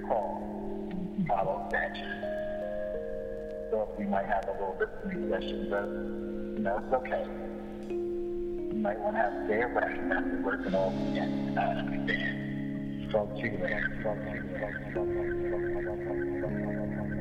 call, follow statute. So we might have a little bit of session, but it's okay. You might want to have a day of rest after working all weekend. I understand. Talk to you later.